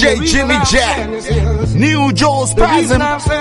DJ Jimmy Jack, New Joe Spasm.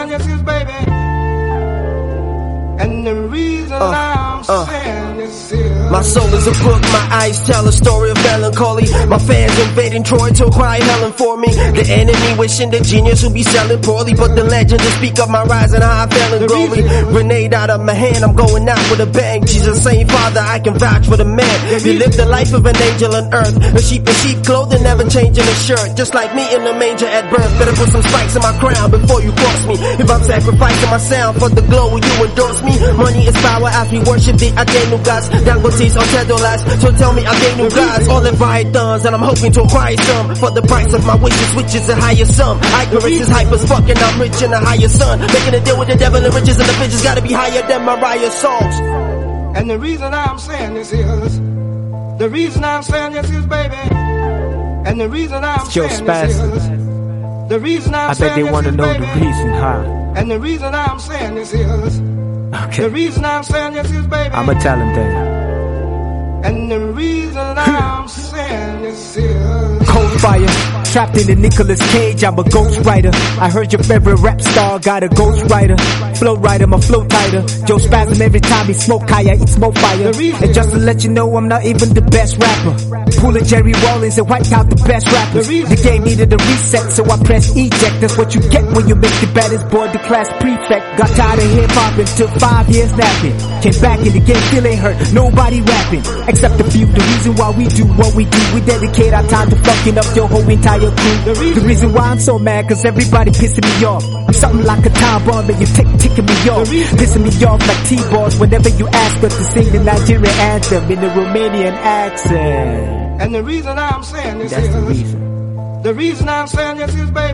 And the reason I'm saying this is my soul is a book, my eyes tell a story of melancholy. My fans invading Troy to cry Helen for me. The enemy wishing the genius would be selling poorly, but the legend to speak of my rise and how I fell in glory. Grenade out of my hand, I'm going out with a bang. Jesus saying, Father, I can vouch for the man. You live the life of an angel on earth. A sheep in sheep clothing, never changing a shirt. Just like me in the manger at birth. Better put some spikes in my crown before you cross me. If I'm sacrificing my sound for the glow, will you endorse me? Money is power as we worship the Adenu gods. Dangotes or Tedolas, so tell me Adenu gods. All Leviathans, and I'm hoping to acquire some for the price of my wishes, which is a higher sum. Ignorance is hype as fuck, and I'm rich in a higher sun. Making a deal with the devil and riches, and the bitches gotta be higher than Mariah's songs. And the reason I'm saying this is, the reason I'm saying this is, baby. And the reason I'm saying this is, the reason I'm saying this is, I bet they wanna know the reason, huh? And the reason I'm saying this is, the reason I'm saying this is, baby. I'ma tell him that. And the reason I'm saying this is Cold fire, trapped in the Nicolas Cage, I'm a ghost writer. I heard your favorite rap star got a ghost writer. Flow writer, my flow tighter. Joe Spasm every time he smoke higher, eat smoke fire. And just to let you know, I'm not even the best rapper. Pulling Jerry Rollins and wiped out the best rappers. The game needed a reset, so I pressed eject. That's what you get when you make the baddest boy the class prefect. Got tired of hip-hop and took 5 years napping. Came back in the game, still ain't hurt, nobody rapping except a few. The reason why we do what we do, we dedicate our time to fucking up your whole entire crew. The reason why I'm so mad, cause everybody pissing me off. I'm something like a time bomb and you ticking me off. Pissing me off like T-balls whenever you ask us to sing the Nigerian anthem in the Romanian accent. And the reason I'm saying this That's is, the reason. the reason I'm saying this is, baby.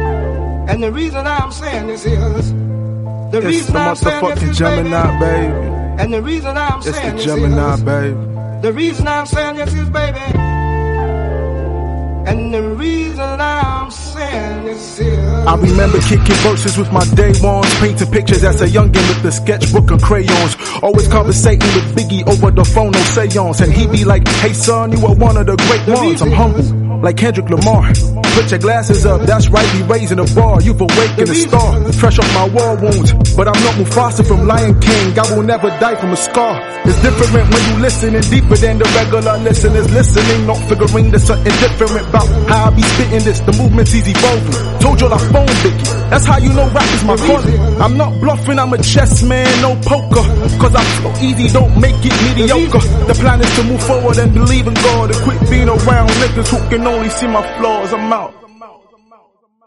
And the reason I'm saying this is, the reason I'm saying this is, Gemini, baby. And the reason I'm It's saying the this Gemini, is, baby. the reason I'm saying this is, baby. And the reason I'm saying this is, I remember kicking verses with my day ones, painting pictures as a youngin' with the sketchbook and crayons. Always conversating with Biggie over the phone, no seance. And he be like, hey son, you are one of the great ones. I'm humble, like Kendrick Lamar. Put your glasses up, that's right, we raising the bar. You've awakened a star, fresh off my war wounds. But I'm not Mufasa from Lion King, I will never die from a scar. It's different when you listening deeper than the regular listeners listening. Not figuring there's something different about how I be spitting this. The movement's easy evolving. Told you I phone Biggie, that's how you know rap is my calling. I'm not bluffing, I'm a chess man, no poker. Cause I'm so easy, don't make it mediocre. The plan is to move forward and believe in God, and quit being around niggas who can only see my flaws. I'm out.